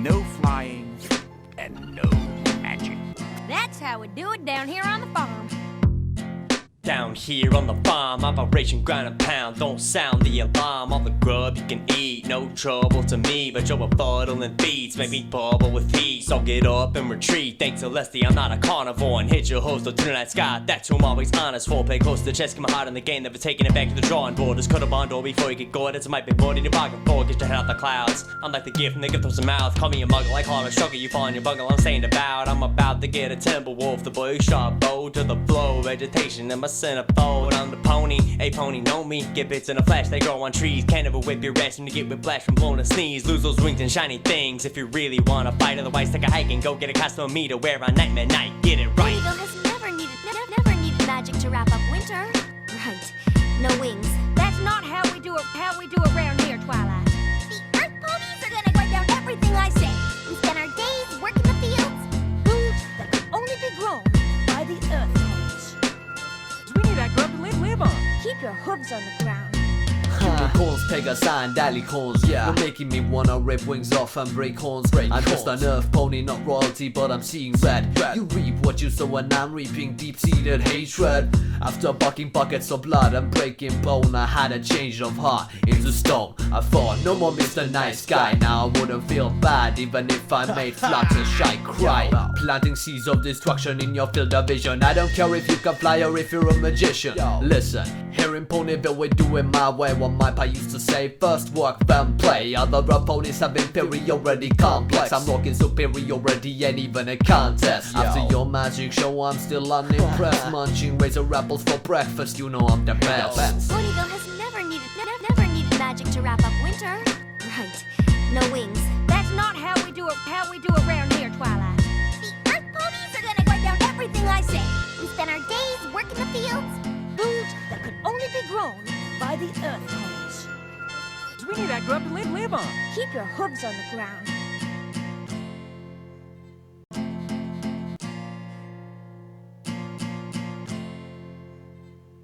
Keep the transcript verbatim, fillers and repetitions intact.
no flying, and no magic. That's how we do it down here on the farm. Down here on the farm, Operation Grind and Pound. Don't sound the alarm, all the grub you can eat. No trouble to me, but you're befuddling feeds make me bubble with heat. So get up and retreat, thanks Celeste, I'm not a carnivore. And hit your host, Lieutenant Night Sky, that's who I'm always honest for. Play close to the chest, get my heart in the game, never taking it back to the drawing board. Just cut a bond door before you get gored, it's a might be bored in your pocket for. Get your head out the clouds, I'm like the gift from the gift of some mouth. Call me a muggle, like Harlem Struggle, you fall in your bungle, I'm saying about. I'm about to get a timber wolf, the boy sharp bow to the flow. Vegetation in my centerfold, I'm the pony, a pony know me. Get bits in a flash, they grow on trees. Can't ever whip your ass when you get whiplash from blowing a sneeze. Lose those wings and shiny things if you really wanna fight. Otherwise take a hike and go get a costume me to wear on Nightmare Night. Get it right. Eagle has never needed, never, never needed magic to wrap up winter. Right, no wings. That's not how we do it. How we do it around here, Twilight. The Earth ponies are gonna write down everything I say. We spend our days working the fields. Foods that can only be grown by the Earth ponies. We need that grub to live, live on. Keep your hooves on the ground. Unicorns, Pegasi, and Dalicorns. Yeah, you're making me wanna rip wings off and break horns. Break I'm horns. Just an earth pony, not royalty, but I'm seeing red. red. You reap what you sow, and I'm reaping deep-seated hatred. After bucking buckets of blood and breaking bone, I had a change of heart into stone. I thought, no more Mister Nice Guy. Now I wouldn't feel bad, even if I made Fluttershy cry. Planting seeds of destruction in your field of vision. I don't care if you can fly or if you're a magician. Listen, here in Ponyville we do it my way. What my pa used to say, first work then play. Other opponents have inferiority complex. I'm rocking superiority and even a contest. After your magic show I'm still unimpressed. Munching razor apples for breakfast, you know I'm the best. Ponyville has never needed, never, never needed magic to wrap up winter. Right, no wings. That's not how we do it. How we do it around here, Twilight. The Earth ponies are gonna write down everything I say. We spend our days working the fields. Foods that could only be grown by the Earth ponies. We need that grub to live, live on. Keep your hooves on the ground.